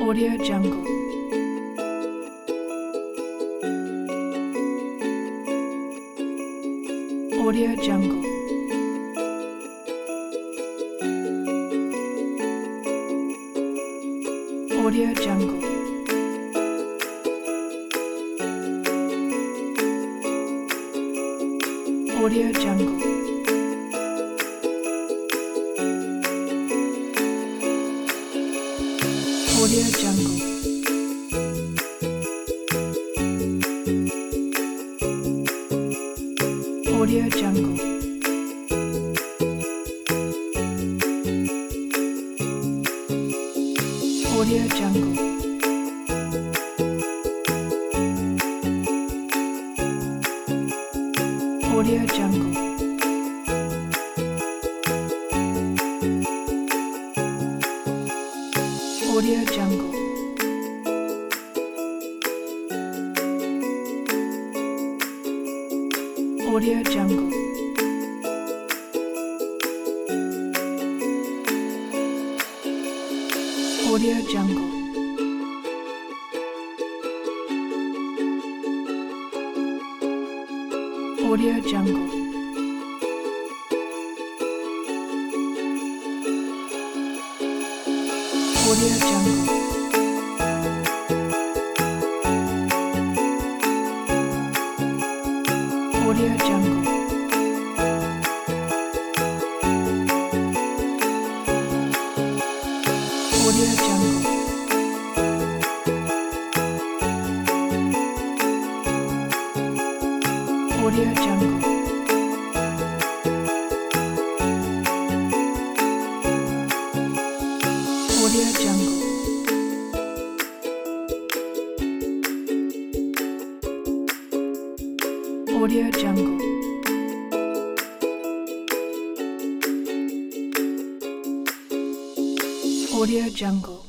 Audio Jungle. Audio Jungle. Audio Jungle. Audio Jungle. Audio Jungle. Audio Jungle. Audio Jungle. Audio Jungle. Audio Jungle. Audio Jungle. Audio Jungle. Audio Jungle. Audio Jungle. Audio Jungle. Audio Jungle. Audio Jungle. Audio Jungle. Audio Jungle. Audio Jungle.